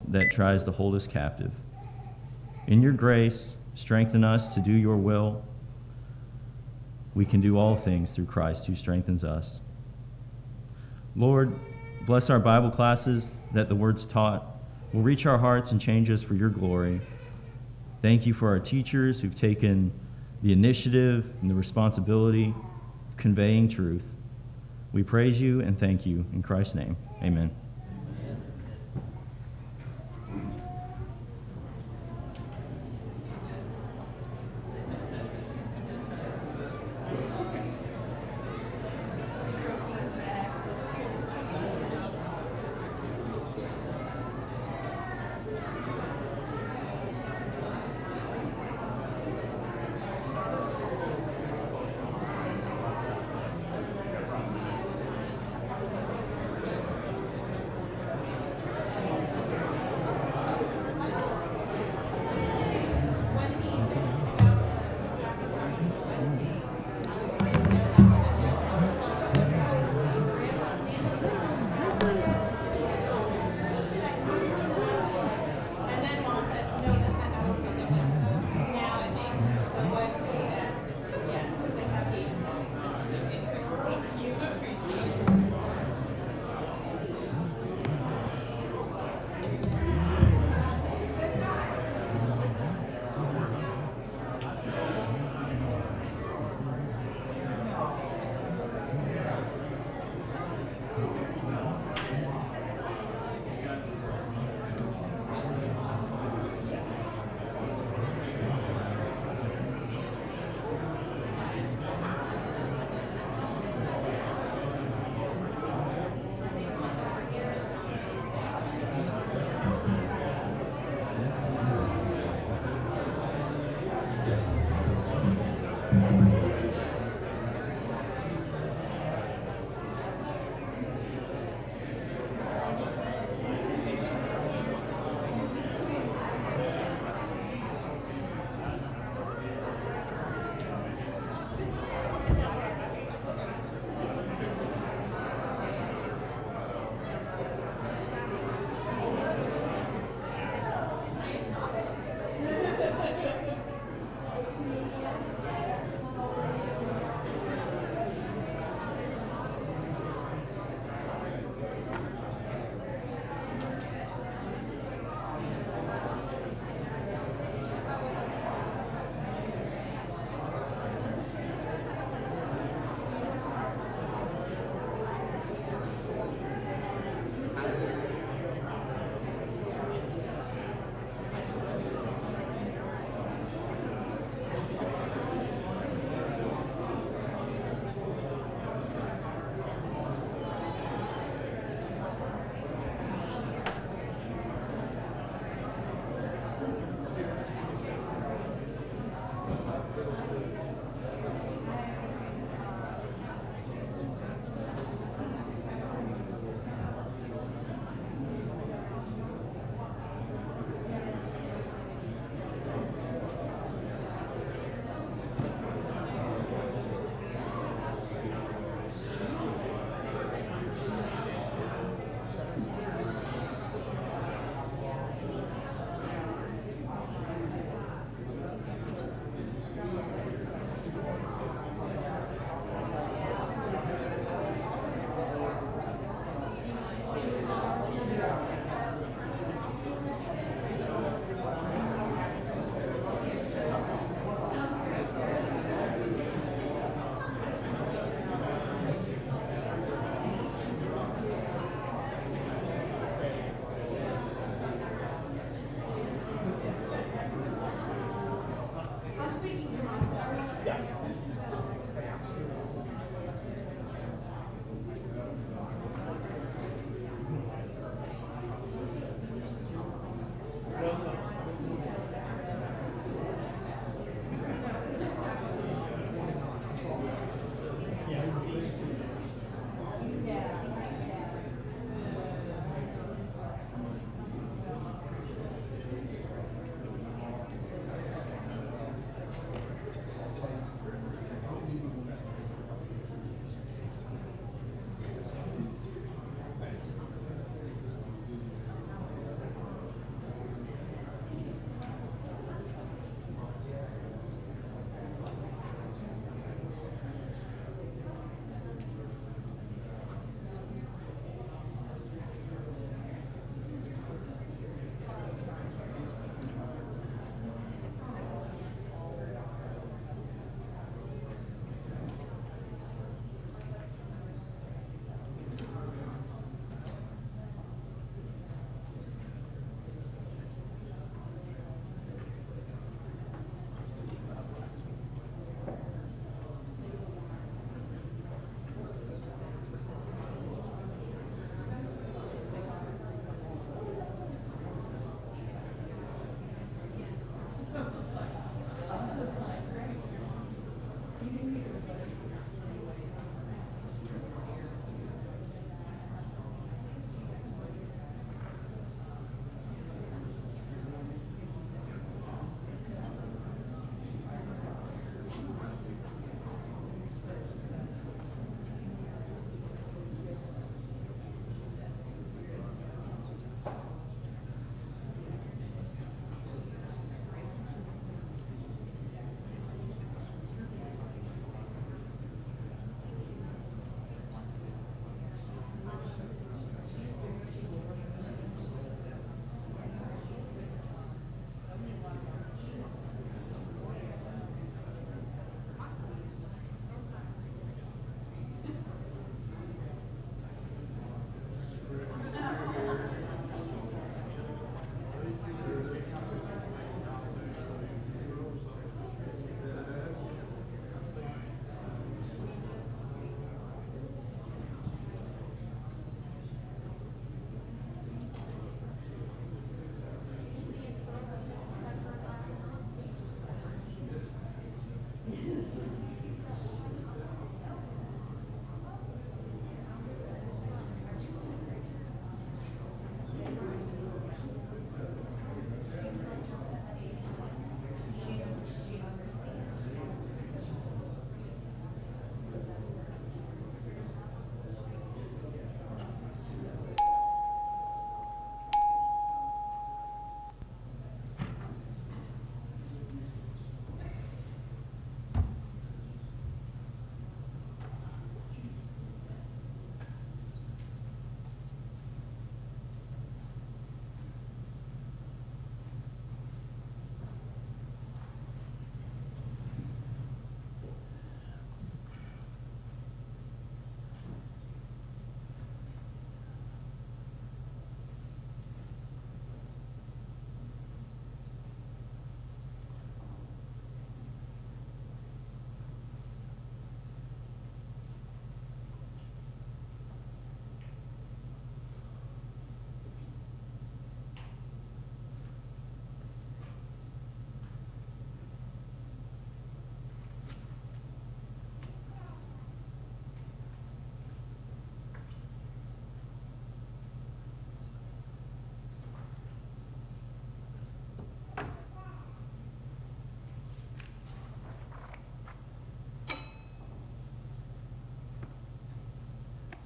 that tries to hold us captive. In your grace, strengthen us to do your will. We can do all things through Christ who strengthens us. Lord, bless our Bible classes that the words taught will reach our hearts and change us for your glory. Thank you for our teachers who've taken the initiative and the responsibility of conveying truth. We praise you and thank you in Christ's name. Amen.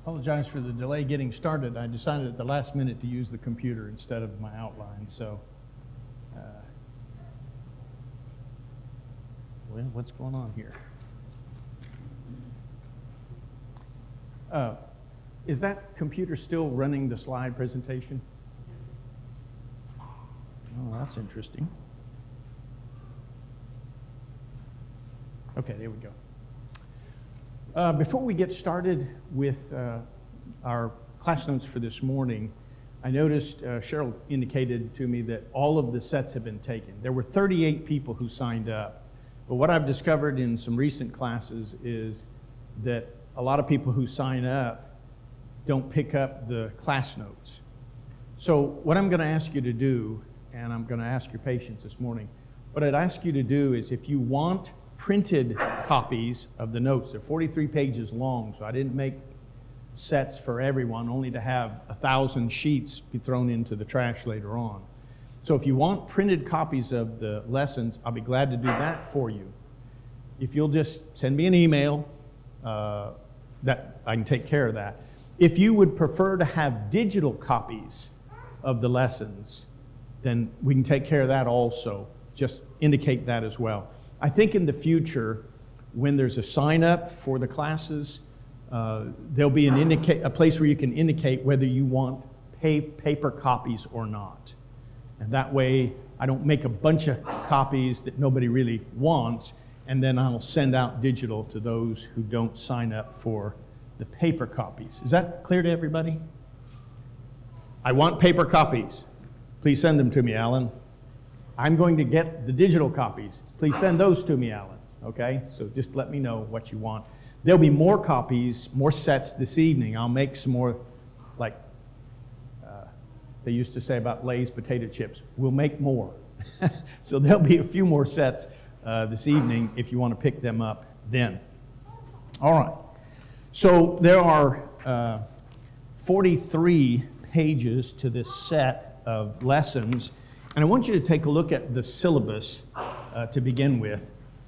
Apologize for the delay getting started. I decided at the last minute to use the computer instead of my outline. So, well, what's going on here? Is that computer still running the slide presentation? Oh, that's interesting. Okay, there we go. Before we get started with our class notes for this morning, I noticed Cheryl indicated to me that all of the sets have been taken. There were 38 people who signed up, but what I've discovered in some recent classes is that a lot of people who sign up don't pick up the class notes. So what I'm going to ask you to do, and I'm going to ask your patience this morning, what I'd ask you to do is if you want printed copies of the notes, they're 43 pages long, so I didn't make sets for everyone, only to have 1,000 sheets be thrown into the trash later on. So if you want printed copies of the lessons, I'll be glad to do that for you. If you'll just send me an email, that I can take care of that. If you would prefer to have digital copies of the lessons, then we can take care of that also. Just indicate that as well. I think in the future, when there's a sign up for the classes, there'll be a place where you can indicate whether you want paper copies or not. And that way, I don't make a bunch of copies that nobody really wants, and then I'll send out digital to those who don't sign up for the paper copies. Is that clear to everybody? I want paper copies. Please send them to me, Alan. I'm going to get the digital copies. Please send those to me, Alan. Okay? So just let me know what you want. There'll be more copies, more sets this evening. I'll make some more, like they used to say about Lay's potato chips. We'll make more. So there'll be a few more sets this evening if you want to pick them up then. All right. So there are 43 pages to this set of lessons, and I want you to take a look at the syllabus to begin with.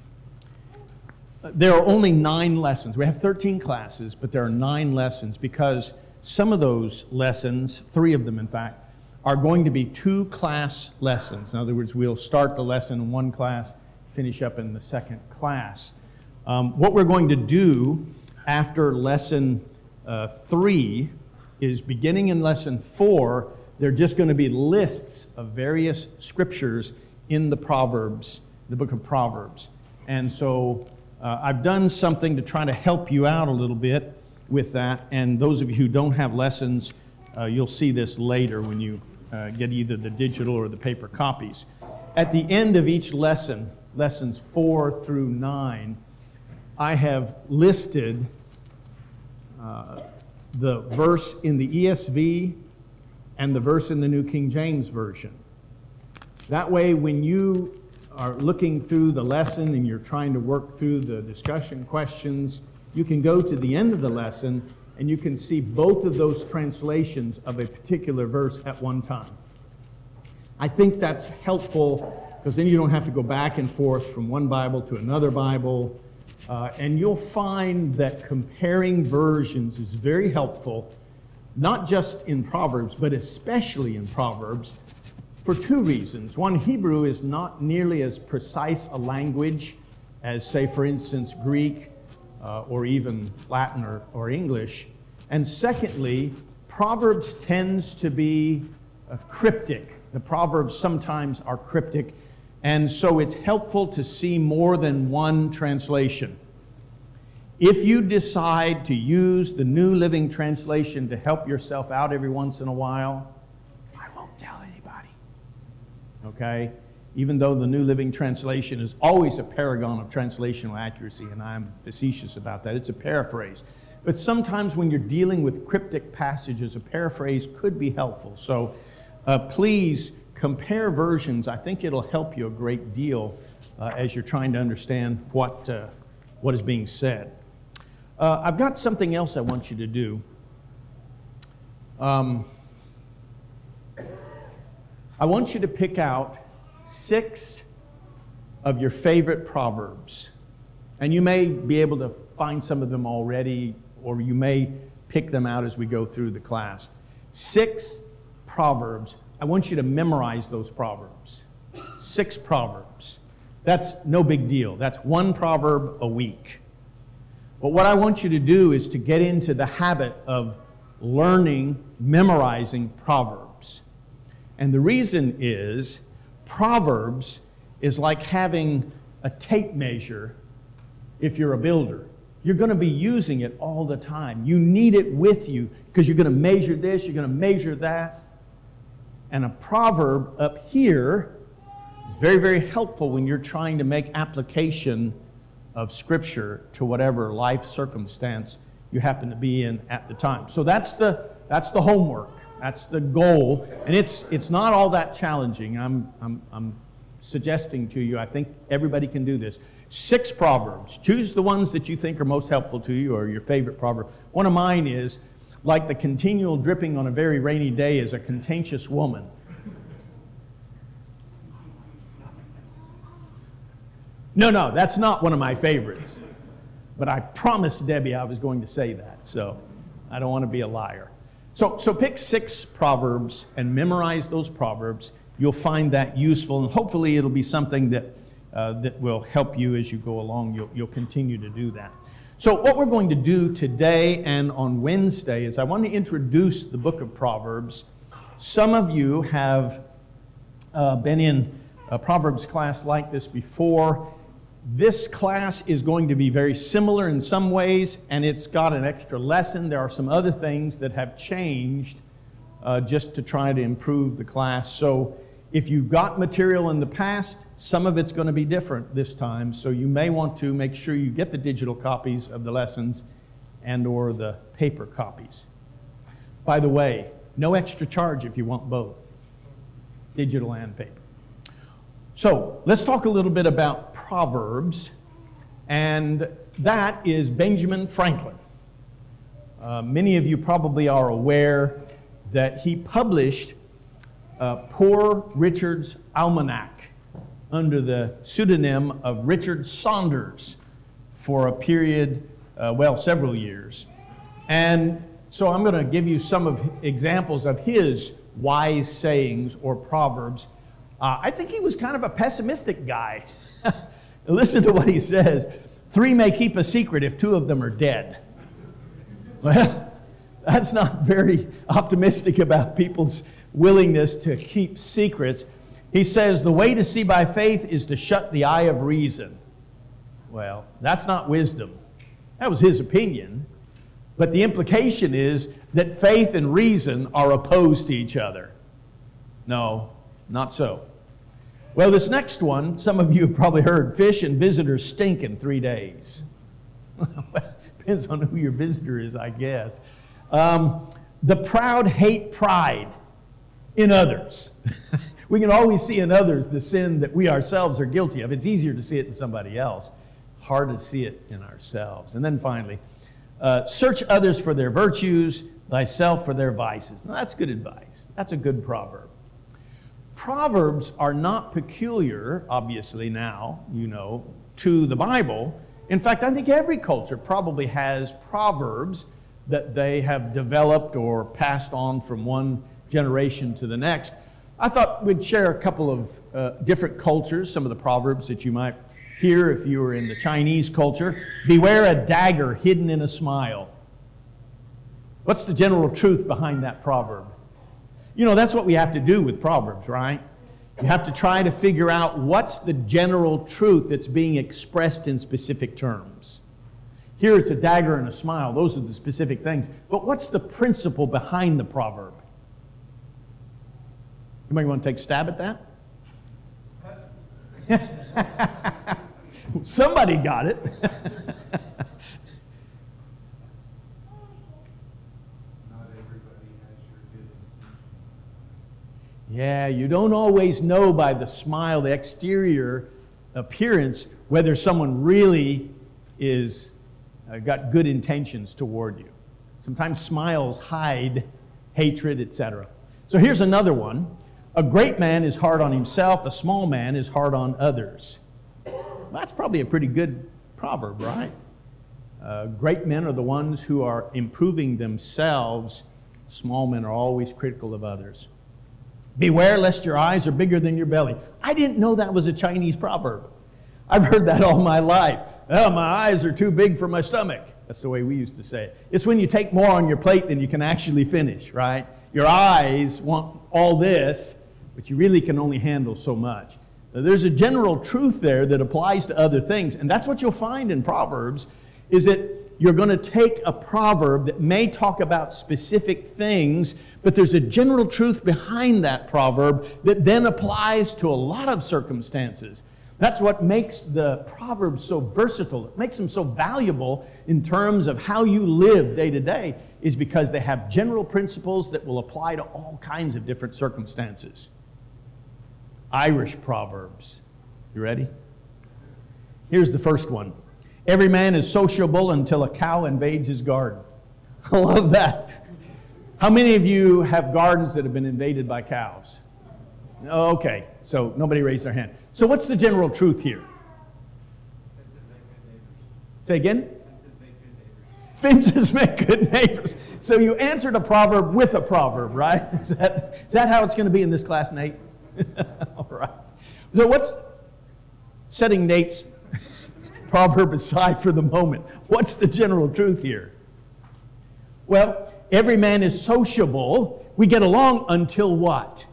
There are only 9 lessons. We have 13 classes, but there are 9 lessons because some of those lessons, 3 of them in fact, are going to be 2-class lessons. In other words, we'll start the lesson in one class, finish up in the second class. What we're going to do after lesson 3 is beginning in lesson 4, they're just going to be lists of various scriptures in the Proverbs, the book of Proverbs. And so I've done something to try to help you out a little bit with that. And those of you who don't have lessons, you'll see this later when you get either the digital or the paper copies. At the end of each lesson, lessons 4 through 9, I have listed the verse in the ESV and the verse in the New King James Version. That way, when you are looking through the lesson and you're trying to work through the discussion questions, you can go to the end of the lesson and you can see both of those translations of a particular verse at one time. I think that's helpful because then you don't have to go back and forth from one Bible to another Bible. And you'll find that comparing versions is very helpful, not just in Proverbs, but especially in Proverbs, for 2 reasons. One, Hebrew is not nearly as precise a language as, say, for instance, Greek or even Latin or English. And secondly, Proverbs tends to be cryptic. The Proverbs sometimes are cryptic. And so it's helpful to see more than one translation. If you decide to use the New Living Translation to help yourself out every once in a while, I won't tell anybody. Okay? Even though the New Living Translation is always a paragon of translational accuracy, and I'm facetious about that, it's a paraphrase. But sometimes when you're dealing with cryptic passages, a paraphrase could be helpful. So please compare versions. I think it'll help you a great deal as you're trying to understand what is being said. I've got something else I want you to do. I want you to pick out 6 of your favorite Proverbs. And you may be able to find some of them already, or you may pick them out as we go through the class. 6 proverbs. I want you to memorize those proverbs. 6 proverbs. That's no big deal. That's 1 proverb a week. But what I want you to do is to get into the habit of learning, memorizing proverbs. And the reason is, proverbs is like having a tape measure if you're a builder. You're going to be using it all the time. You need it with you because you're going to measure this, you're going to measure that. And a proverb up here is very, very helpful when you're trying to make application of Scripture to whatever life circumstance you happen to be in at the time. So that's the homework. That's the goal. And it's not all that challenging. I'm suggesting to you, I think everybody can do this. 6 proverbs. Choose the ones that you think are most helpful to you or your favorite proverb. One of mine is, like the continual dripping on a very rainy day is a contentious woman. No, that's not one of my favorites. But I promised Debbie I was going to say that, so I don't want to be a liar. So pick 6 proverbs and memorize those proverbs. You'll find that useful, and hopefully it'll be something that will help you as you go along. You'll continue to do that. So what we're going to do today and on Wednesday is I want to introduce the book of Proverbs. Some of you have been in a Proverbs class like this before. This class is going to be very similar in some ways, and it's got an extra lesson. There are some other things that have changed just to try to improve the class. So if you've got material in the past, some of it's going to be different this time. So you may want to make sure you get the digital copies of the lessons and or the paper copies. By the way, no extra charge if you want both, digital and paper. So let's talk a little bit about Proverbs, and that is Benjamin Franklin. Many of you probably are aware that he published Poor Richard's Almanac under the pseudonym of Richard Saunders for a period, several years. And so I'm going to give you some of examples of his wise sayings or proverbs. I think he was kind of a pessimistic guy. Listen to what he says. 3 may keep a secret if 2 of them are dead. Well, that's not very optimistic about people's willingness to keep secrets. He says, the way to see by faith is to shut the eye of reason. Well, that's not wisdom. That was his opinion. But the implication is that faith and reason are opposed to each other. No, not so. Well, this next one, some of you have probably heard, fish and visitors stink in 3 days. Depends on who your visitor is, I guess. The proud hate pride in others. We can always see in others the sin that we ourselves are guilty of. It's easier to see it in somebody else. Hard to see it in ourselves. And then finally, search others for their virtues, thyself for their vices. Now that's good advice. That's a good proverb. Proverbs are not peculiar, obviously now, to the Bible. In fact, I think every culture probably has proverbs that they have developed or passed on from one generation to the next. I thought we'd share a couple of different cultures, some of the proverbs that you might hear if you were in the Chinese culture. Beware a dagger hidden in a smile. What's the general truth behind that proverb? That's what we have to do with Proverbs, right? You have to try to figure out what's the general truth that's being expressed in specific terms. Here it's a dagger and a smile. Those are the specific things. But what's the principle behind the proverb? You might want to take a stab at that? Somebody got it. Yeah, you don't always know by the smile, the exterior appearance, whether someone really is got good intentions toward you. Sometimes smiles hide hatred, etc. So here's another one. A great man is hard on himself, a small man is hard on others. Well, that's probably a pretty good proverb, right? Great men are the ones who are improving themselves. Small men are always critical of others. Beware lest your eyes are bigger than your belly. I didn't know that was a Chinese proverb. I've heard that all my life. Oh, my eyes are too big for my stomach. That's the way we used to say it. It's when you take more on your plate than you can actually finish, right? Your eyes want all this, but you really can only handle so much. Now, there's a general truth there that applies to other things, and that's what you'll find in Proverbs, is that you're going to take a proverb that may talk about specific things, but there's a general truth behind that proverb that then applies to a lot of circumstances. That's what makes the Proverbs so versatile. It makes them so valuable in terms of how you live day to day, is because they have general principles that will apply to all kinds of different circumstances. Irish Proverbs. You ready? Here's the first one. Every man is sociable until a cow invades his garden. I love that. How many of you have gardens that have been invaded by cows? Okay, so nobody raised their hand. So what's the general truth here? Say again? Fences make good neighbors. So you answered a proverb with a proverb, right? Is that how it's going to be in this class, Nate? All right. So what's, setting Nate's proverb aside for the moment, what's the general truth here? Well, every man is sociable. We get along until what?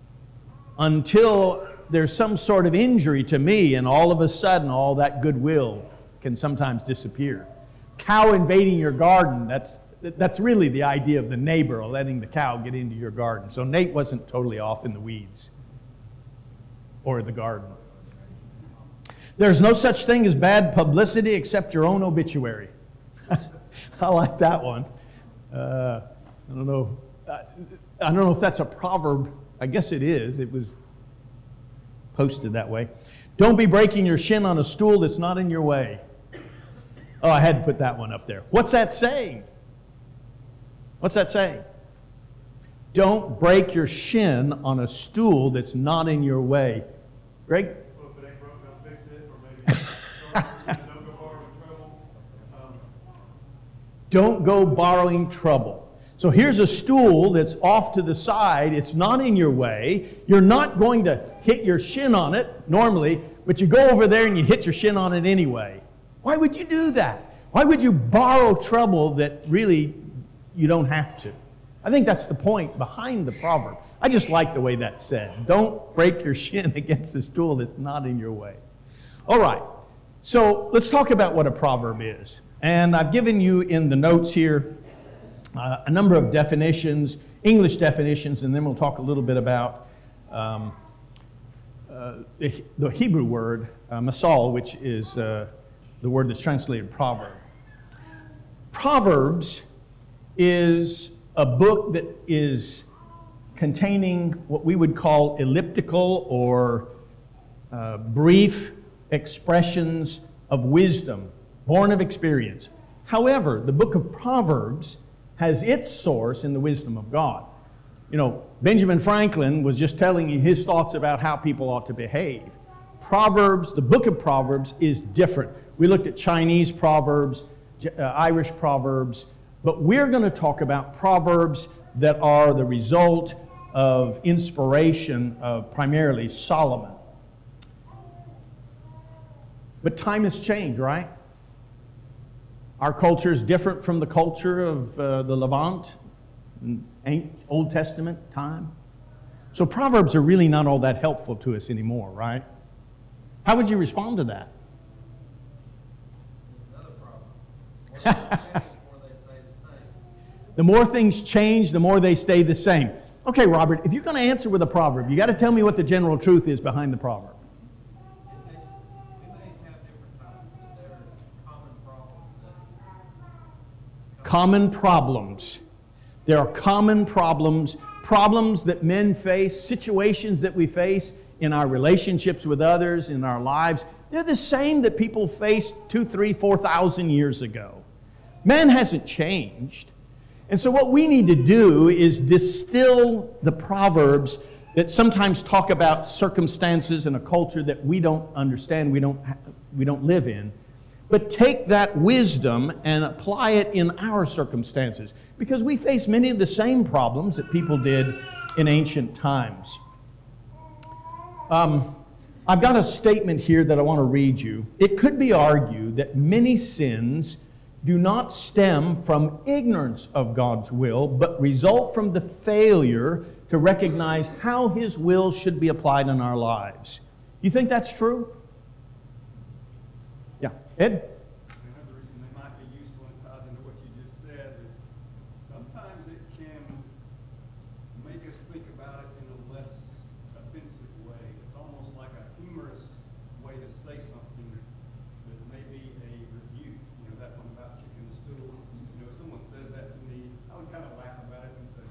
Until there's some sort of injury to me, and all of a sudden all that goodwill can sometimes disappear. Cow invading your garden, that's really the idea of the neighbor letting the cow get into your garden. So Nate wasn't totally off in the weeds or the garden. There's no such thing as bad publicity except your own obituary. I like that one. I don't know if that's a proverb. I guess it is. It was posted that way. Don't be breaking your shin on a stool that's not in your way. Oh, I had to put that one up there. What's that saying? What's that saying? Don't break your shin on a stool that's not in your way. Greg? Well, if it ain't broke, I'll fix it. Or maybe don't go borrowing trouble. Don't go borrowing trouble. So here's a stool that's off to the side. It's not in your way. You're not going to hit your shin on it normally, but you go over there and you hit your shin on it anyway. Why would you do that? Why would you borrow trouble that really you don't have to? I think that's the point behind the proverb. I just like the way that's said. Don't break your shin against a stool that's not in your way. All right, so let's talk about what a proverb is. And I've given you in the notes here a number of definitions, English definitions, and then we'll talk a little bit about the Hebrew word, masal, which is the word that's translated proverb. Proverbs is a book that is containing what we would call elliptical or brief expressions of wisdom, born of experience. However, the book of Proverbs has its source in the wisdom of God. You know, Benjamin Franklin was just telling you his thoughts about how people ought to behave. Proverbs, the book of Proverbs, is different. We looked at Chinese proverbs, Irish proverbs, but we're going to talk about proverbs that are the result of inspiration of primarily Solomon. But time has changed, right? Our culture is different from the culture of the Levant, Old Testament time. So Proverbs are really not all that helpful to us anymore, right? How would you respond to that? Another problem. The more things change, the more they stay the same. Okay, Robert, if you're going to answer with a proverb, you got to tell me what the general truth is behind the proverb. We may have different times, but there are common problems. Common problems. There are common problems that men face, situations that we face in our relationships with others, in our lives. They're the same that people faced 2,000, 3,000, 4,000 years ago. Man hasn't changed. And so what we need to do is distill the proverbs that sometimes talk about circumstances in a culture that we don't understand, we don't live in. but take that wisdom and apply it in our circumstances, because we face many of the same problems that people did in ancient times. I've got a statement here that I want to read you. It could be argued that many sins do not stem from ignorance of God's will, but result from the failure to recognize how His will should be applied in our lives. You think that's true? Yeah. Ed? Another reason they might be useful and ties into what you just said is sometimes it can make us think about it in a less offensive way. It's almost like a humorous way to say something that may be a rebuke. You know, that one about kicking the stool. You know, if someone says that to me, I would kind of laugh about it and say,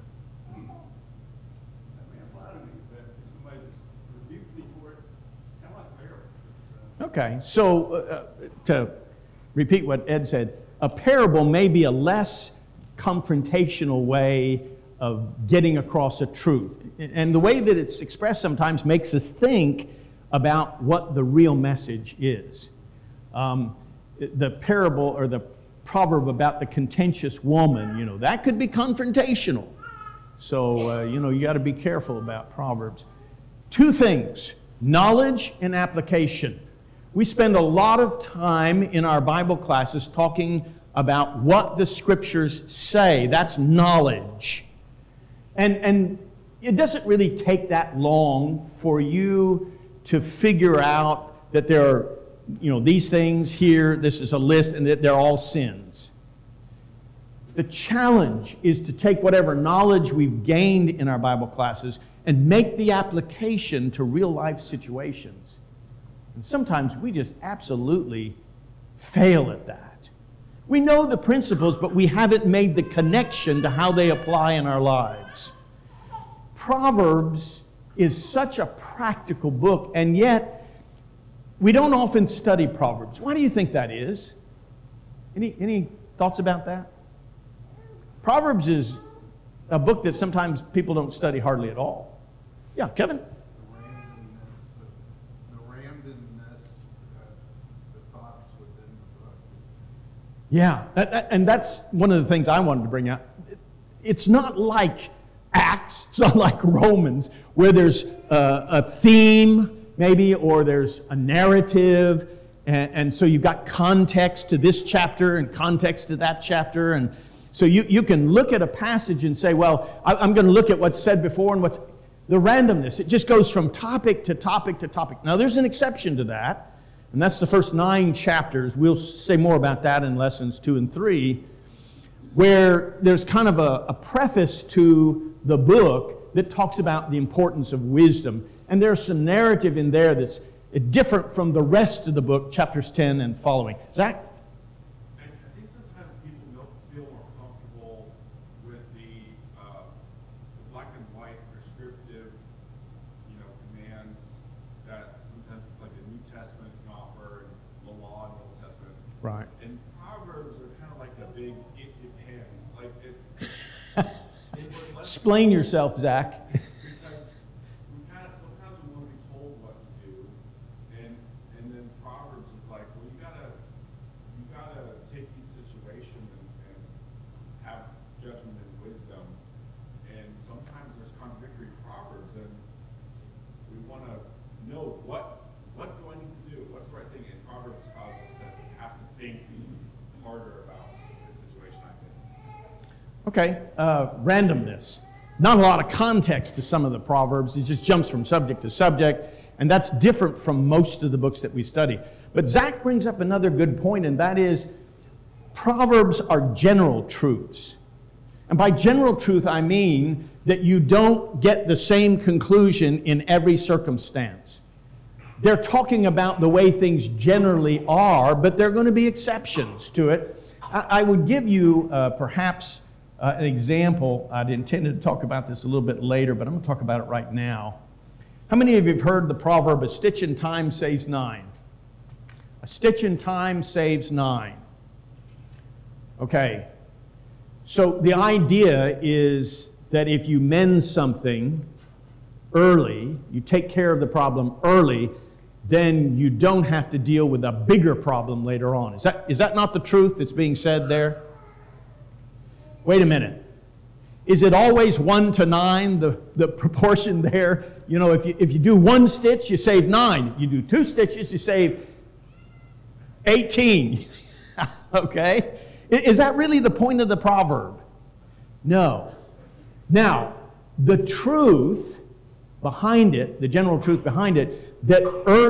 that may apply to me. But if somebody just rebuked me for it, it's kind of like a parable. Okay, so to repeat what Ed said, a parable may be a less confrontational way of getting across a truth. And the way that it's expressed sometimes makes us think about what the real message is. The parable or the proverb about the contentious woman, you know, that could be confrontational. So, you got to be careful about proverbs. Two things, knowledge and application. We spend a lot of time in our Bible classes talking about what the Scriptures say. That's knowledge. And it doesn't really take that long for you to figure out that there are, these things here, this is a list, and that they're all sins. The challenge is to take whatever knowledge we've gained in our Bible classes and make the application to real life situations. And sometimes we just absolutely fail at that. We know the principles, but we haven't made the connection to how they apply in our lives. Proverbs is such a practical book, and yet we don't often study Proverbs. Why do you think that is? Any thoughts about that? Proverbs is a book that sometimes people don't study hardly at all. Yeah, Kevin? Yeah, and that's one of the things I wanted to bring out. It's not like Acts, it's not like Romans, where there's a theme, maybe, or there's a narrative, and so you've got context to this chapter and context to that chapter, and so you can look at a passage and say, well, I'm going to look at what's said before and what's the randomness. It just goes from topic to topic to topic. Now, there's an exception to that. And that's the first 9 chapters. We'll say more about that in lessons 2 and 3, where there's kind of a preface to the book that talks about the importance of wisdom. And there's some narrative in there that's different from the rest of the book, chapters 10 and following. Zach? I think sometimes people don't feel more comfortable with the black and white prescriptive, commands that sometimes like the New Testament can offer and the law in the Old Testament. Right. And Proverbs are kind of like the big it depends. Like Explain yourself, Zach. Because we sometimes we want to be told what to do, and then Proverbs is like, well, you gotta take each situation and have judgment and wisdom. And sometimes there's contradictory proverbs, and we want to know what do I need to do? What's the right thing? And Proverbs causes us to have to think harder about the situation, I think. Okay, randomness. Not a lot of context to some of the Proverbs. It just jumps from subject to subject, and that's different from most of the books that we study. But Zach brings up another good point, and that is Proverbs are general truths. And by general truth, I mean that you don't get the same conclusion in every circumstance. They're talking about the way things generally are, but there are going to be exceptions to it. I would give you perhaps an example. I'd intended to talk about this a little bit later, but I'm going to talk about it right now. How many of you have heard the proverb, a stitch in time saves 9? A stitch in time saves 9. Okay. So the idea is that if you mend something early, you take care of the problem early, then you don't have to deal with a bigger problem later on. Is that not the truth that's being said there? Wait a minute. Is it always 1 to 9, the proportion there? You know, if you do 1 stitch, you save 9. You do 2 stitches, you save 18. Okay? Is that really the point of the proverb? No. Now, the truth behind it, the general truth behind it, that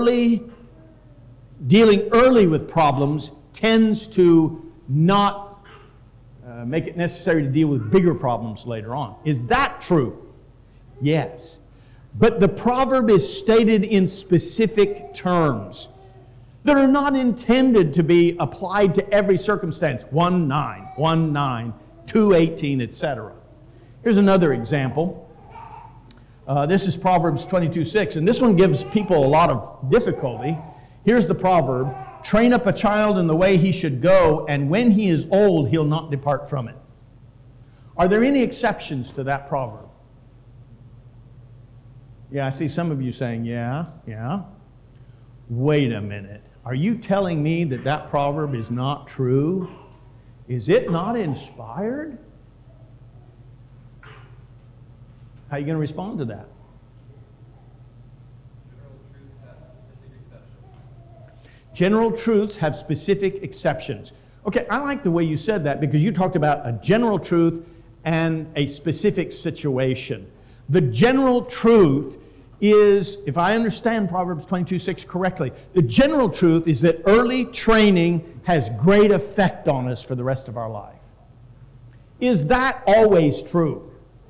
dealing early with problems tends to not make it necessary to deal with bigger problems later on. Is that true? Yes. But the proverb is stated in specific terms that are not intended to be applied to every circumstance. 1:9, 1:9, 2:18, etc. Here's another example. This is Proverbs 22:6, and this one gives people a lot of difficulty. Here's the proverb: train up a child in the way he should go, and when he is old, he'll not depart from it. Are there any exceptions to that proverb? Yeah, I see some of you saying, yeah. Wait a minute. Are you telling me that that proverb is not true? Is it not inspired? How are you going to respond to that? General truths have specific exceptions. Okay, I like the way you said that because you talked about a general truth and a specific situation. The general truth is, if I understand Proverbs 22:6 correctly, the general truth is that early training has great effect on us for the rest of our life. Is that always true?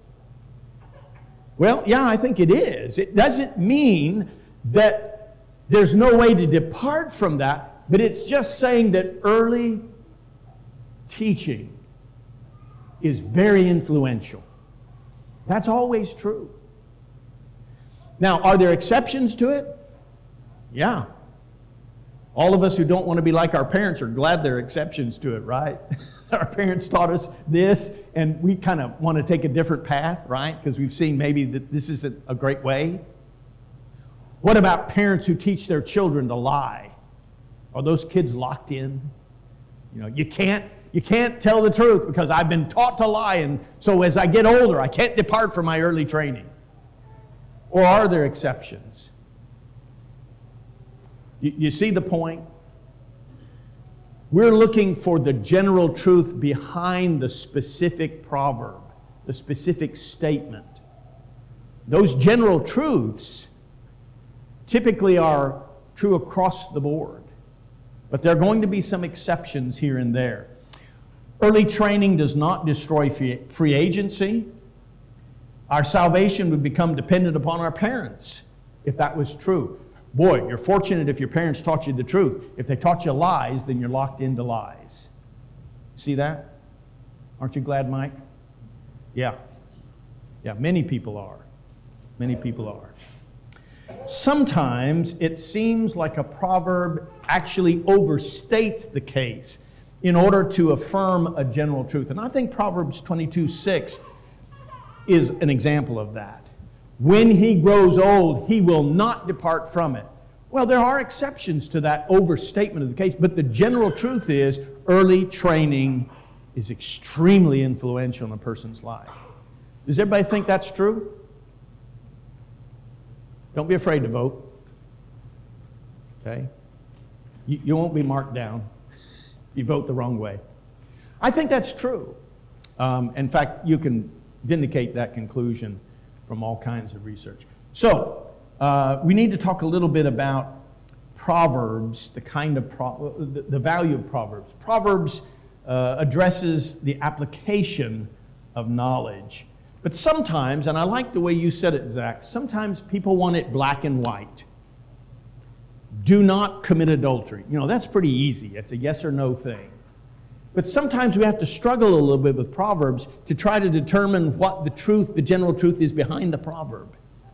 Well, yeah, I think it is. It doesn't mean that there's no way to depart from that, but it's just saying that early teaching is very influential. That's always true. Now, are there exceptions to it? Yeah. All of us who don't want to be like our parents are glad there are exceptions to it, right? Our parents taught us this, and we kind of want to take a different path, right? Because we've seen maybe that this isn't a great way. What about parents who teach their children to lie? Are those kids locked in? You know, you can't tell the truth because I've been taught to lie, and so as I get older, I can't depart from my early training. Or are there exceptions? You see the point? We're looking for the general truth behind the specific proverb, the specific statement. Those general truths typically are true across the board, but there are going to be some exceptions here and there. Early training does not destroy free agency. Our salvation would become dependent upon our parents if that was true. Boy, you're fortunate if your parents taught you the truth. If they taught you lies, then you're locked into lies. See that? Aren't you glad, Mike? Yeah. Yeah, many people are. Many people are. Sometimes it seems like a proverb actually overstates the case in order to affirm a general truth. And I think Proverbs 22:6 is an example of that. When he grows old, he will not depart from it. Well, there are exceptions to that overstatement of the case, but the general truth is early training is extremely influential in a person's life. Does everybody think that's true? Don't be afraid to vote. Okay? You won't be marked down if you vote the wrong way. I think that's true. In fact, you can vindicate that conclusion from all kinds of research. So, we need to talk a little bit about Proverbs, the kind of the value of Proverbs. Proverbs addresses the application of knowledge. But sometimes, and I like the way you said it, Zach, sometimes people want it black and white. Do not commit adultery. You know, that's pretty easy. It's a yes or no thing. But sometimes we have to struggle a little bit with Proverbs to try to determine what the truth, the general truth is behind the proverb.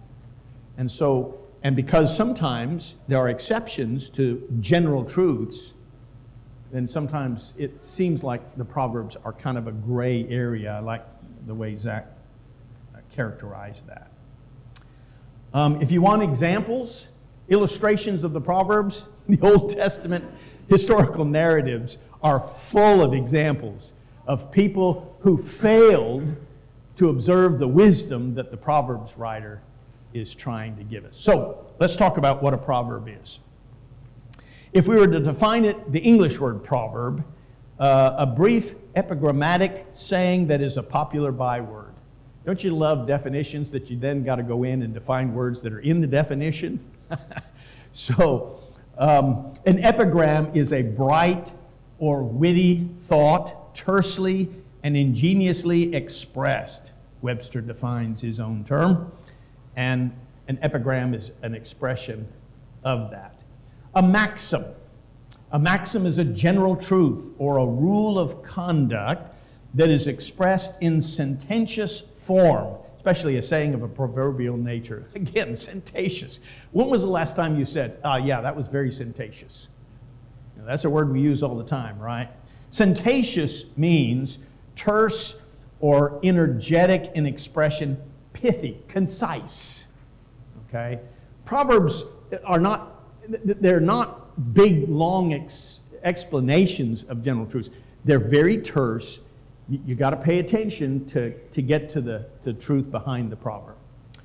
And because sometimes there are exceptions to general truths, then sometimes it seems like the Proverbs are kind of a gray area. I like the way Zach characterized that. If you want examples, illustrations of the Proverbs, the Old Testament historical narratives are full of examples of people who failed to observe the wisdom that the Proverbs writer is trying to give us. So let's talk about what a proverb is. If we were to define it, the English word proverb, a brief epigrammatic saying that is a popular byword. Don't you love definitions that you then got to go in and define words that are in the definition? So, an epigram is a bright or witty thought, tersely and ingeniously expressed. Webster defines his own term, and an epigram is an expression of that. A maxim. A maxim is a general truth or a rule of conduct that is expressed in sententious form, especially a saying of a proverbial nature. Again, sententious. When was the last time you said, yeah, that was very sententious? You know, that's a word we use all the time, right? Sententious means terse or energetic in expression, pithy, concise. Okay? Proverbs are not, they're not big, long explanations of general truths. They're very terse. You got to pay attention to get to the truth behind the proverb.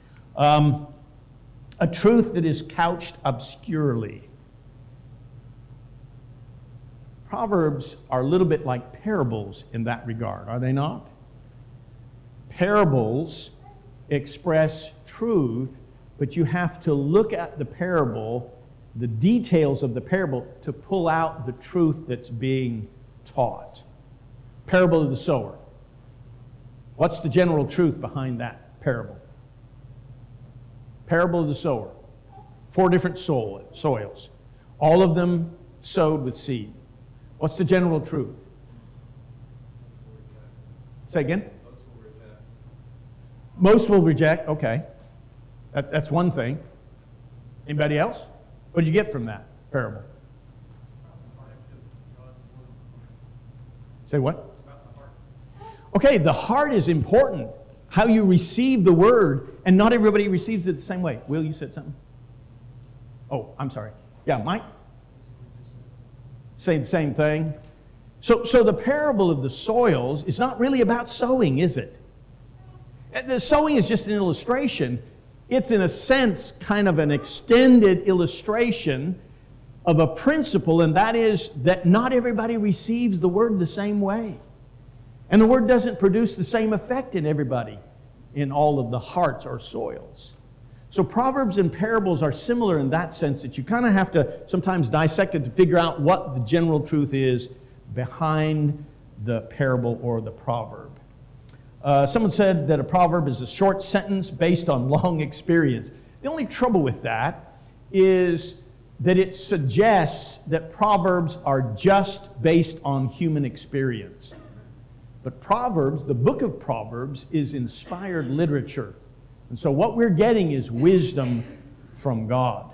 A truth that is couched obscurely. Proverbs are a little bit like parables in that regard, are they not? Parables express truth, but you have to look at the parable, the details of the parable, to pull out the truth that's being taught. Parable of the sower. What's the general truth behind that parable? Parable of the sower. 4 different soils. All of them sowed with seed. What's the general truth? Say again? Most will reject. Okay. That's one thing. Anybody else? What did you get from that parable? Say what? Okay, the heart is important. How you receive the word, and not everybody receives it the same way. Will, you said something? Oh, I'm sorry. Yeah, Mike? Say the same thing. So the parable of the soils is not really about sowing, is it? The sowing is just an illustration. It's, in a sense, kind of an extended illustration of a principle, and that is that not everybody receives the word the same way. And the word doesn't produce the same effect in everybody, in all of the hearts or soils. So Proverbs and parables are similar in that sense, that you kind of have to sometimes dissect it to figure out what the general truth is behind the parable or the proverb. Someone said that a proverb is a short sentence based on long experience. The only trouble with that is that it suggests that proverbs are just based on human experience. But Proverbs, the book of Proverbs, is inspired literature. And so what we're getting is wisdom from God.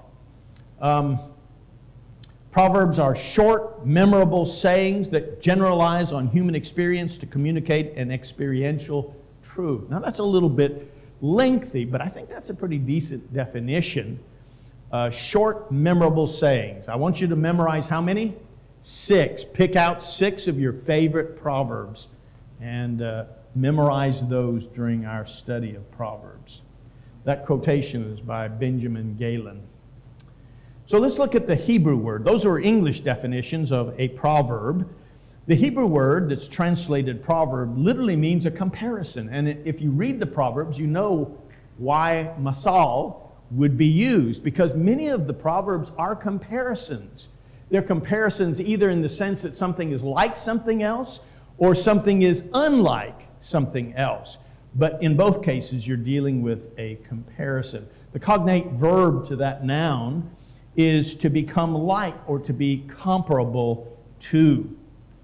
Proverbs are short, memorable sayings that generalize on human experience to communicate an experiential truth. Now that's a little bit lengthy, but I think that's a pretty decent definition. Short, memorable sayings. I want you to memorize how many? 6. Pick out 6 of your favorite Proverbs and memorize those during our study of Proverbs. That quotation is by Benjamin Galen. So let's look at the Hebrew word. Those are English definitions of a proverb. The Hebrew word that's translated proverb literally means a comparison. And if you read the Proverbs, you know why masal would be used, because many of the Proverbs are comparisons. They're comparisons either in the sense that something is like something else or something is unlike something else. But in both cases, you're dealing with a comparison. The cognate verb to that noun is to become like or to be comparable to.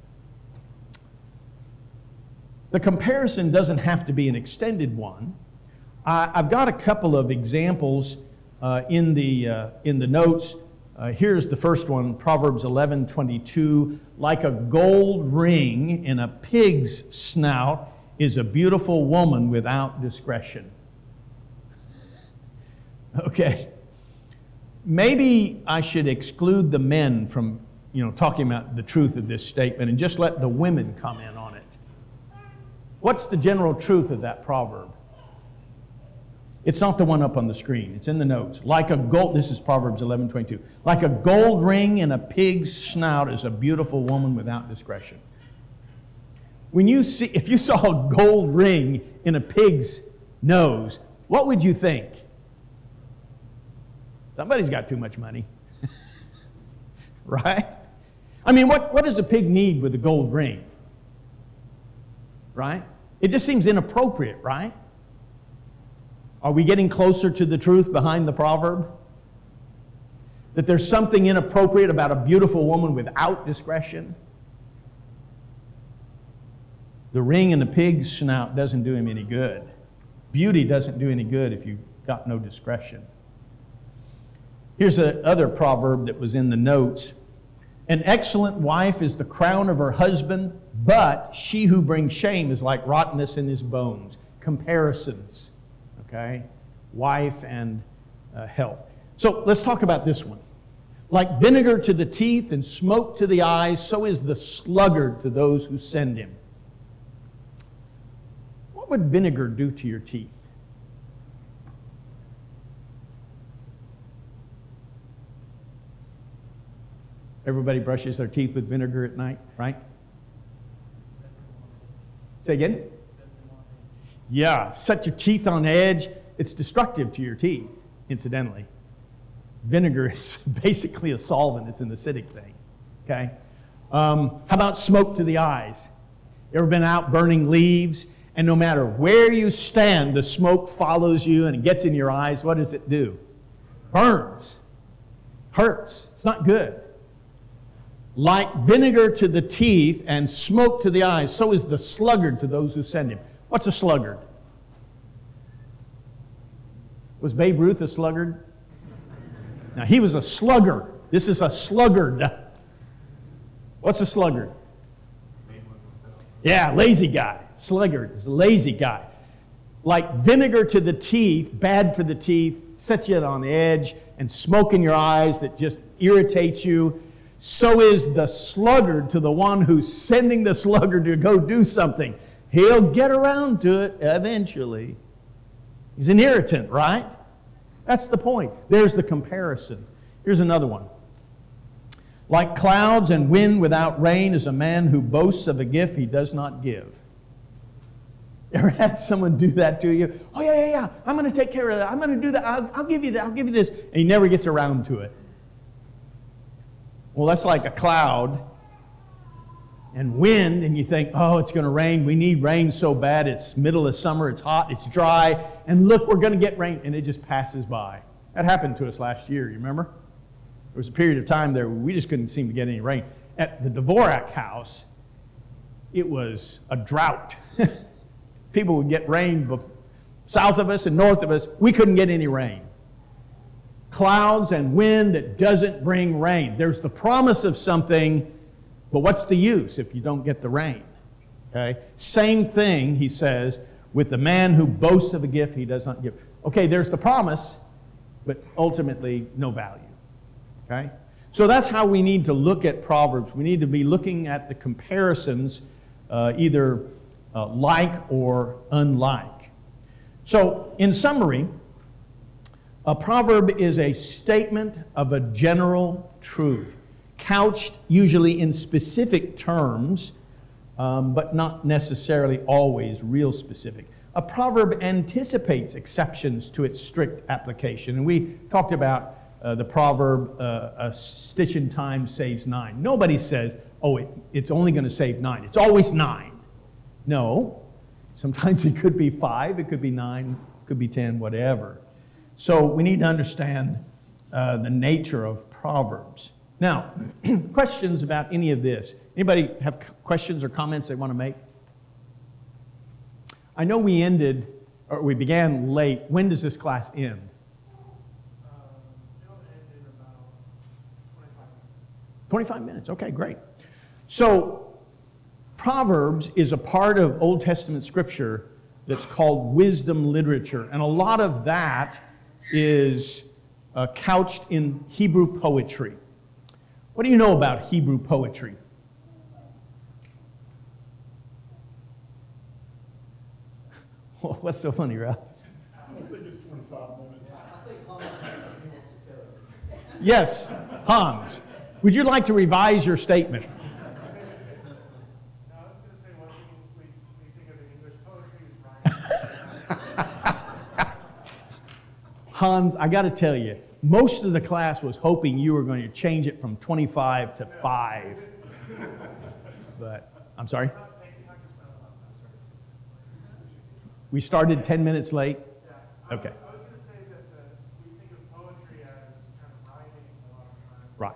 The comparison doesn't have to be an extended one. I've got a couple of examples in the notes. Here's the first one, Proverbs 11:22. Like a gold ring in a pig's snout is a beautiful woman without discretion. Okay. maybe I should exclude the men from, talking about the truth of this statement and just let the women comment on it. What's the general truth of that proverb? It's not the one up on the screen. It's in the notes. This is Proverbs 11:22. Like a gold ring in a pig's snout is a beautiful woman without discretion. If you saw a gold ring in a pig's nose, what would you think? Somebody's got too much money. Right? I mean, what does a pig need with a gold ring? Right? It just seems inappropriate, right? Are we getting closer to the truth behind the proverb? That there's something inappropriate about a beautiful woman without discretion? The ring in the pig's snout doesn't do him any good. Beauty doesn't do any good if you've got no discretion. Here's another proverb that was in the notes. An excellent wife is the crown of her husband, but she who brings shame is like rottenness in his bones. Comparisons. Okay? Wife and health. So let's talk about this one. Like vinegar to the teeth and smoke to the eyes, so is the sluggard to those who send him. What would vinegar do to your teeth? Everybody brushes their teeth with vinegar at night, right? Say again? Yeah, set your teeth on edge. It's destructive to your teeth, incidentally. Vinegar is basically a solvent. It's an acidic thing, okay? How about smoke to the eyes? You ever been out burning leaves, and no matter where you stand, the smoke follows you and it gets in your eyes? What does it do? Burns. Hurts. It's not good. Like vinegar to the teeth and smoke to the eyes, so is the sluggard to those who send him. What's a sluggard? Was Babe Ruth a sluggard? Now, he was a slugger. This is a sluggard. What's a sluggard? Yeah, lazy guy. Sluggard is a lazy guy. Like vinegar to the teeth, bad for the teeth, sets you on edge, and smoke in your eyes that just irritates you. So is the sluggard to the one who's sending the sluggard to go do something. He'll get around to it eventually. He's an irritant, right? That's the point. There's the comparison. Here's another one. Like clouds and wind without rain is a man who boasts of a gift he does not give. Ever had someone do that to you? Oh, yeah. I'm going to take care of that. I'm going to do that. I'll give you that. I'll give you this. And he never gets around to it. Well, that's like a cloud and wind, and you think, oh, it's going to rain. We need rain so bad. It's middle of summer. It's hot. It's dry. And look, we're going to get rain. And it just passes by. That happened to us last year, you remember? There was a period of time there where we just couldn't seem to get any rain. At the Dvorak house, it was a drought. People would get rain south of us and north of us. We couldn't get any rain. Clouds and wind that doesn't bring rain. There's the promise of something, but what's the use if you don't get the rain? Okay? Same thing, he says, with the man who boasts of a gift he does not give. Okay, there's the promise, but ultimately no value. Okay? So that's how we need to look at Proverbs. We need to be looking at the comparisons, either like or unlike. So, in summary, a proverb is a statement of a general truth, couched usually in specific terms, but not necessarily always real specific. A proverb anticipates exceptions to its strict application. And we talked about the proverb, a stitch in time saves 9. Nobody says, oh, it's only going to save 9. It's always 9. No. Sometimes it could be 5, it could be 9, it could be 10, whatever. So we need to understand the nature of Proverbs. Now, questions about any of this? Anybody have questions or comments they want to make? I know we began late. When does this class end? It'll end in about 25 minutes. 25 minutes. Okay, great. So, Proverbs is a part of Old Testament scripture that's called wisdom literature. And a lot of that is couched in Hebrew poetry. What do you know about Hebrew poetry? What's so funny, Ralph? I think it's 25 minutes. Yes, Hans. Would you like to revise your statement? I was going to say, what we think of in English poetry is rhyming. Hans, I got to tell you, most of the class was hoping you were going to change it from 25 to 5. But, I'm sorry? We started 10 minutes late? Yeah. Okay. I was going to say that we think of poetry as kind of rhyming a lot of times. Right.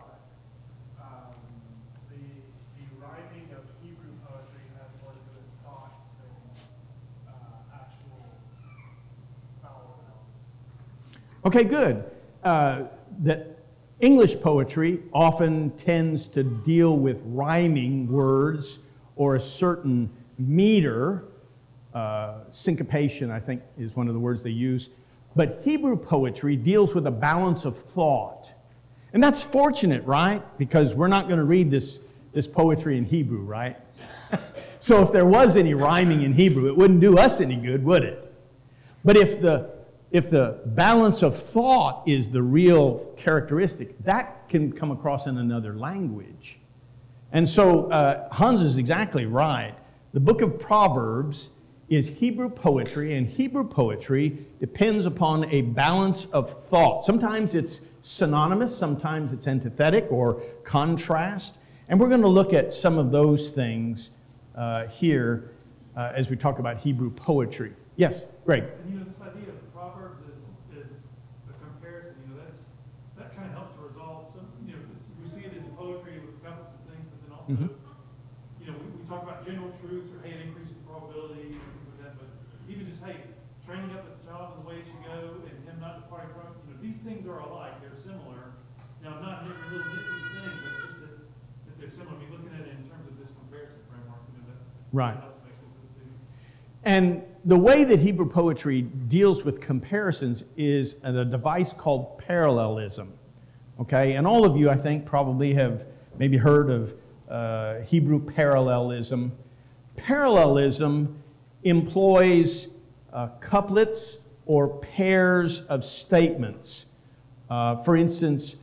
The rhyming of Hebrew poetry has more to do with thought than actual vowel sounds. Okay, good. That English poetry often tends to deal with rhyming words or a certain meter. Syncopation, I think, is one of the words they use. But Hebrew poetry deals with a balance of thought. And that's fortunate, right? Because we're not going to read this poetry in Hebrew, right? So if there was any rhyming in Hebrew, it wouldn't do us any good, would it? But if the balance of thought is the real characteristic, that can come across in another language. And so Hans is exactly right. The book of Proverbs is Hebrew poetry, and Hebrew poetry depends upon a balance of thought. Sometimes it's synonymous, sometimes it's antithetic or contrast. And we're going to look at some of those things here as we talk about Hebrew poetry. Yes, Greg. And this idea of Proverbs is a comparison. That kind of helps to resolve some. We see it in poetry with couples and things, but then also, we talk about general truths or hey, it increases probability and things like that. But even just hey, training up a child in the way it should go and him not departing from it. These things are alike. They're similar. Now, not every little nitpicky thing, but just that they're similar. I mean, looking at it in terms of this comparison framework, that Right. helps make sense of the two. And the way that Hebrew poetry deals with comparisons is a device called parallelism. Okay? And all of you, I think, probably have maybe heard of Hebrew parallelism. Parallelism employs couplets or pairs of statements. For instance,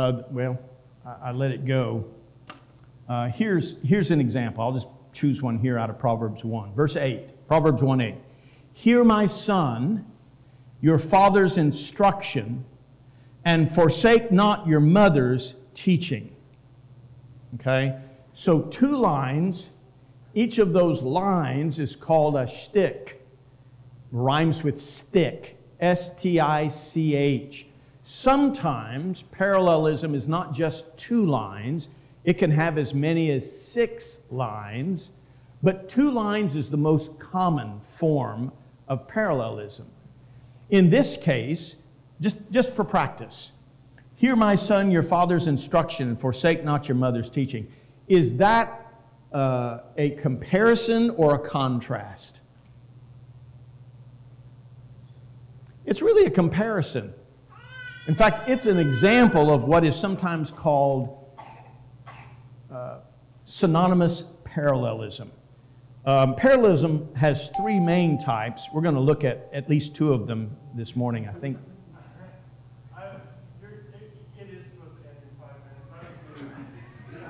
I let it go. Here's an example. I'll just choose one here out of Proverbs 1. Verse 8, Proverbs 1:8. Hear, my son, your father's instruction, and forsake not your mother's teaching. Okay? So 2 lines. Each of those lines is called a shtick. Rhymes with stick. S-T-I-C-H. Sometimes parallelism is not just 2 lines. It can have as many as 6 lines. But 2 lines is the most common form of parallelism. In this case, just for practice, hear, my son, your father's instruction, and forsake not your mother's teaching. Is that a comparison or a contrast? It's really a comparison. In fact, it's an example of what is sometimes called synonymous parallelism. Parallelism has 3 main types. We're going to look at least 2 of them this morning, I think. It is supposed to end in 5 minutes.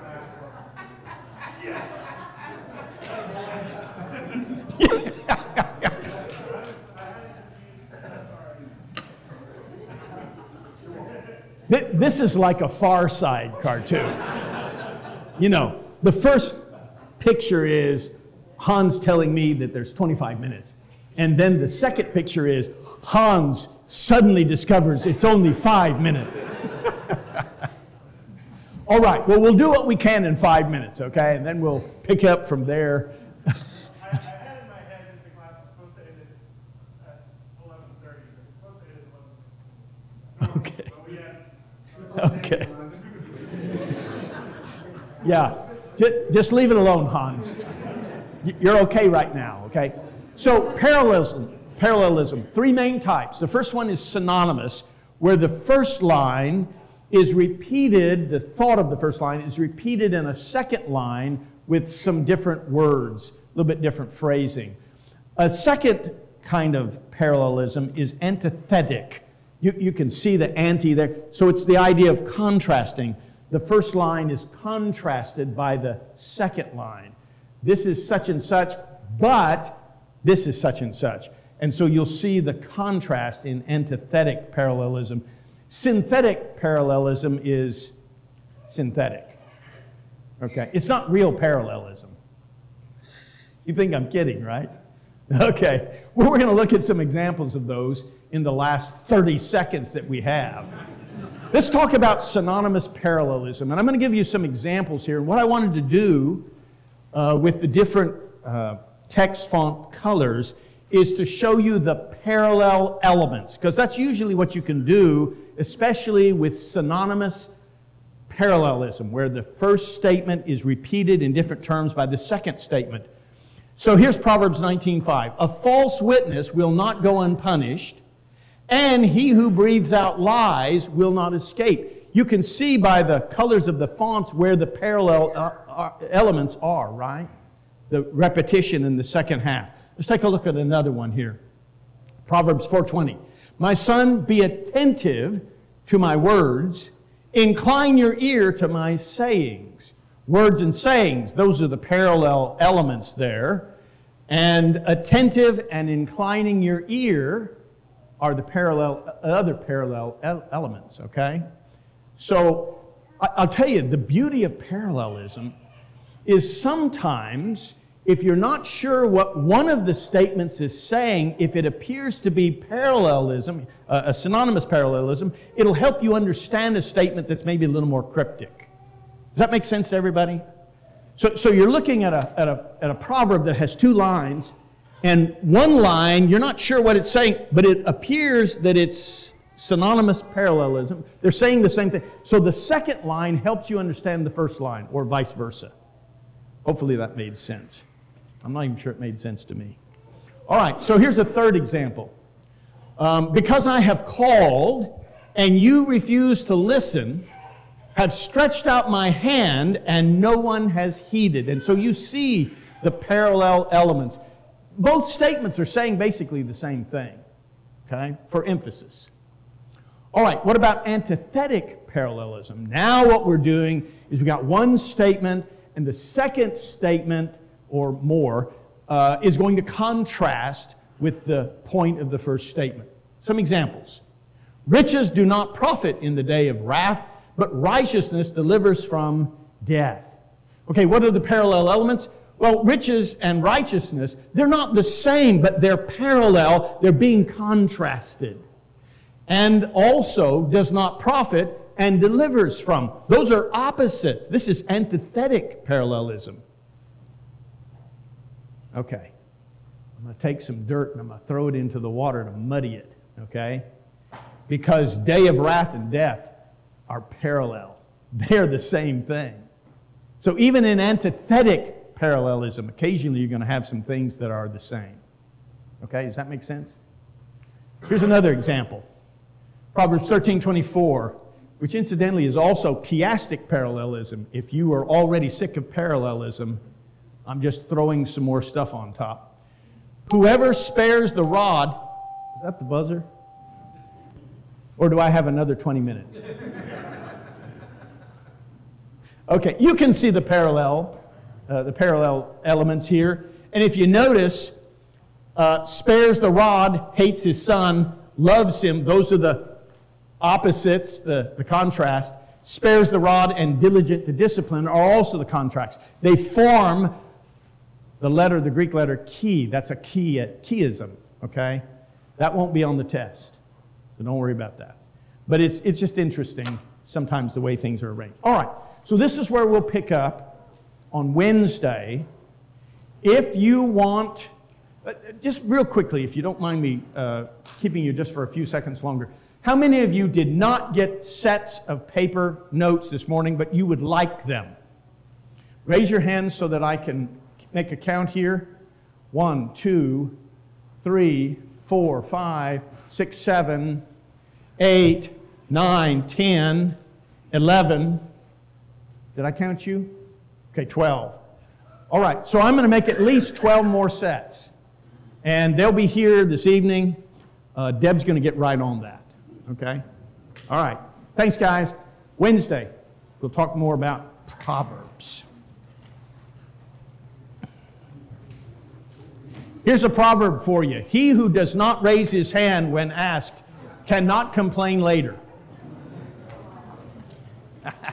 This is like a Far Side cartoon. The first picture is Hans telling me that there's 25 minutes. And then the second picture is Hans suddenly discovers it's only 5 minutes. All right, well, we'll do what we can in 5 minutes, okay? And then we'll pick up from there. I had in my head that the class is supposed to end at 11:30, but it's supposed to end at 11:15. Okay. But we had... Okay. Yeah, just leave it alone, Hans. You're okay right now, okay? So parallelism, 3 main types. The first one is synonymous, where the first line is repeated, the thought of the first line is repeated in a second line with some different words, a little bit different phrasing. A second kind of parallelism is antithetic. You can see the anti there. So it's the idea of contrasting. The first line is contrasted by the second line. This is such and such, but this is such and such. And so you'll see the contrast in antithetic parallelism. Synthetic parallelism is synthetic. Okay, it's not real parallelism. You think I'm kidding, right? Okay, well, we're going to look at some examples of those in the last 30 seconds that we have. Let's talk about synonymous parallelism. And I'm going to give you some examples here. And what I wanted to do with the different text font colors is to show you the parallel elements, because that's usually what you can do, especially with synonymous parallelism, where the first statement is repeated in different terms by the second statement. So here's Proverbs 19:5. A false witness will not go unpunished, and he who breathes out lies will not escape. You can see by the colors of the fonts where the parallel elements are, right? The repetition in the second half. Let's take a look at another one here. Proverbs 4:20. My son, be attentive to my words. Incline your ear to my sayings. Words and sayings, those are the parallel elements there. And attentive and inclining your ear are the other parallel elements, okay? So I'll tell you, the beauty of parallelism is sometimes, if you're not sure what one of the statements is saying, if it appears to be parallelism, a synonymous parallelism, it'll help you understand a statement that's maybe a little more cryptic. Does that make sense to everybody? So you're looking at a proverb that has two lines, and one line, you're not sure what it's saying, but it appears that it's synonymous parallelism. They're saying the same thing. So the second line helps you understand the first line, or vice versa. Hopefully that made sense. I'm not even sure it made sense to me. All right, so here's a third example. Because I have called, and you refuse to listen, have stretched out my hand, and no one has heeded. And so you see the parallel elements. Both statements are saying basically the same thing, okay, for emphasis. All right, what about antithetic parallelism? Now what we're doing is we got one statement, and the second statement, or more, is going to contrast with the point of the first statement. Some examples. Riches do not profit in the day of wrath, but righteousness delivers from death. Okay, what are the parallel elements? Well, riches and righteousness, they're not the same, but they're parallel. They're being contrasted. And also does not profit and delivers from. Those are opposites. This is antithetic parallelism. Okay, I'm going to take some dirt and I'm going to throw it into the water to muddy it, okay? Because day of wrath and death are parallel. They're the same thing. So even in antithetic parallelism, occasionally you're going to have some things that are the same. Okay, does that make sense? Here's another example. Proverbs 13:24, which incidentally is also chiastic parallelism. If you are already sick of parallelism, I'm just throwing some more stuff on top. Whoever spares the rod, is that the buzzer? Or do I have another 20 minutes? Okay, you can see the parallel elements here. And if you notice, spares the rod, hates his son, loves him. Those are the opposites, the contrast. Spares the rod and diligent to discipline are also the contrasts. They form the Greek letter chi. That's a chiism, okay? That won't be on the test, so don't worry about that. But it's just interesting sometimes the way things are arranged. All right, so this is where we'll pick up on Wednesday. If you want, just real quickly, if you don't mind me keeping you just for a few seconds longer, how many of you did not get sets of paper notes this morning, but you would like them? Raise your hands so that I can make a count here. 1, 2, 3, 4, 5, 6, 7, 8, 9, 10, 11. Did I count you? Okay, 12. All right, so I'm going to make at least 12 more sets. And they'll be here this evening. Deb's going to get right on that. Okay? All right. Thanks, guys. Wednesday, we'll talk more about Proverbs. Here's a proverb for you. He who does not raise his hand when asked cannot complain later.